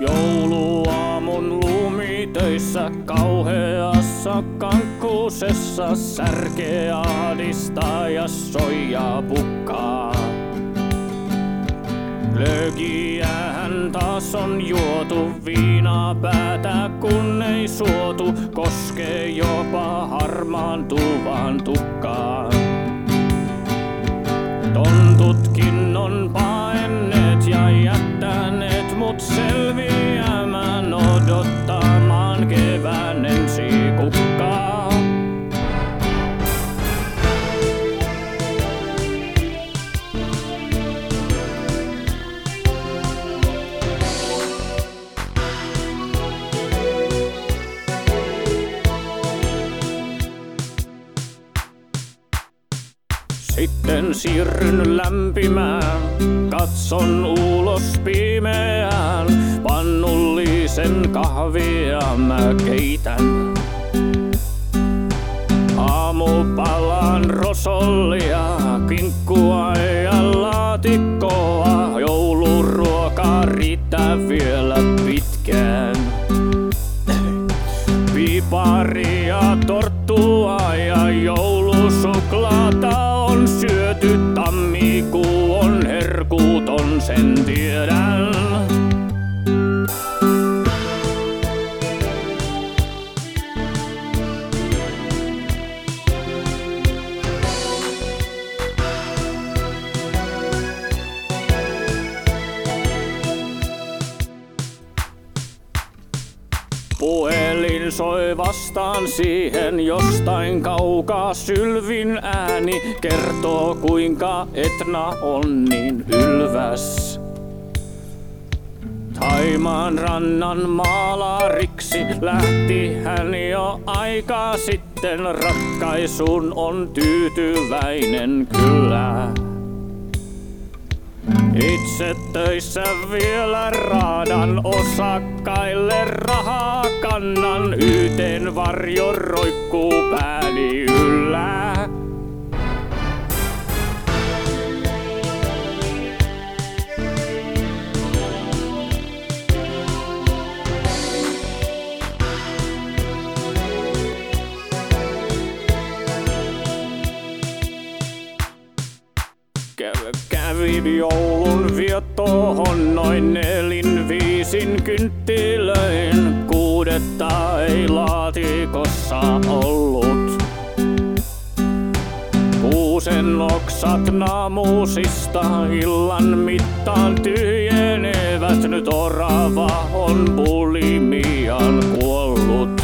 Jouluaamun lumitöissä kauheassa kankkuusessa särkee ahdistaa ja soijaa pukkaa. Glögiähän taas on juotu, viinaa päätä kun ei suotu, koskee jopa harmaantuvaan tukkaan. Tontutkin on paenneet ja jättäneet mut selviämään odottamaan kevään ensikukkaa. Sitten siirryn lämpimään, katson ulos pimeään, pannullisen kahvia mä keitän. Aamupalan rosollia, kinkkua ja laatikkoa, jouluruoka riittää vielä pitkään. Piparia, torttua ja joulusuklaata on syöty, tammikuu on herkuuton, sen tiedän. Puhelin soi vastaan siihen, jostain kaukaa sylvin ääni kertoo kuinka Etna on niin ylväs. Thaimaan rannan maalariksi lähti hän jo aikaa sitten, ratkaisuun on tyytyväinen kyllä. Itse töissä vielä raadan, osakkaille rahaa kannan, YT:n varjo roikkuu pääni yllä. Kävi joulun viettoon noin 4-5 kynttilöin, 6 ei laatikossa ollut. Kuusen oksat naamuusista illan mittaan tyhjenevät, nyt orava on bulimiaan kuollut.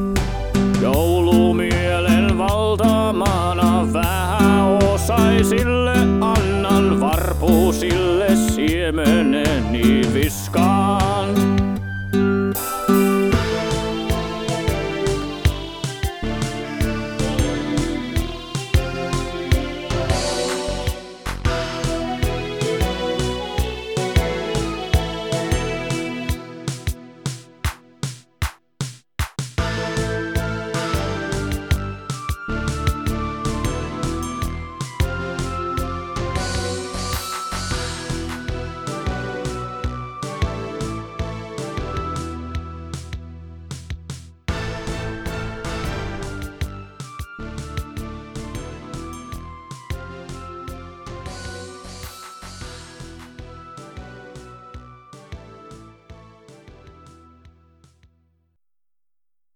Joulumielen valtamana vähäosaisin